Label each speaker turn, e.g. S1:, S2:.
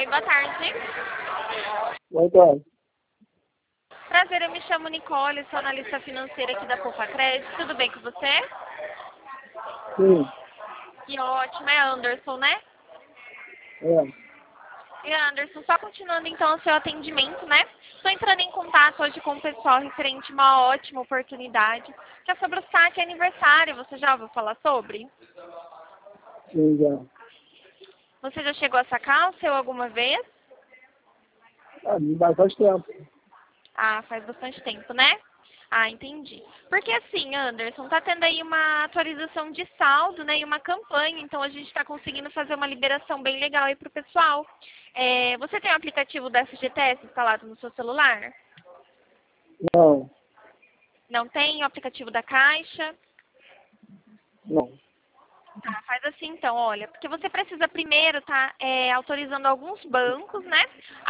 S1: Oi, boa tarde.
S2: Boa tarde.
S1: Prazer, eu me chamo Nicole, sou analista financeira aqui da Poupa Crédito. Tudo bem com você?
S2: Sim,
S1: Que ótimo, é Anderson, né?
S2: é.
S1: E Anderson, só continuando então o seu atendimento, né? Estou entrando em contato hoje com o pessoal referente a uma ótima oportunidade, que é sobre o saque aniversário. Você já ouviu falar sobre?
S2: Sim, já.
S1: Você já chegou a sacar o seu alguma vez?
S2: Ah, faz tempo.
S1: Ah, faz bastante tempo, né? Ah, entendi. Porque assim, Anderson, tá tendo aí uma atualização de saldo, né, e uma campanha, então a gente está conseguindo fazer uma liberação bem legal aí pro pessoal. Você tem o aplicativo da FGTS instalado no seu celular?
S2: Não,
S1: Não tem o aplicativo da Caixa?
S2: não.
S1: Tá, faz assim então, olha, porque você precisa primeiro tá autorizando alguns bancos, né?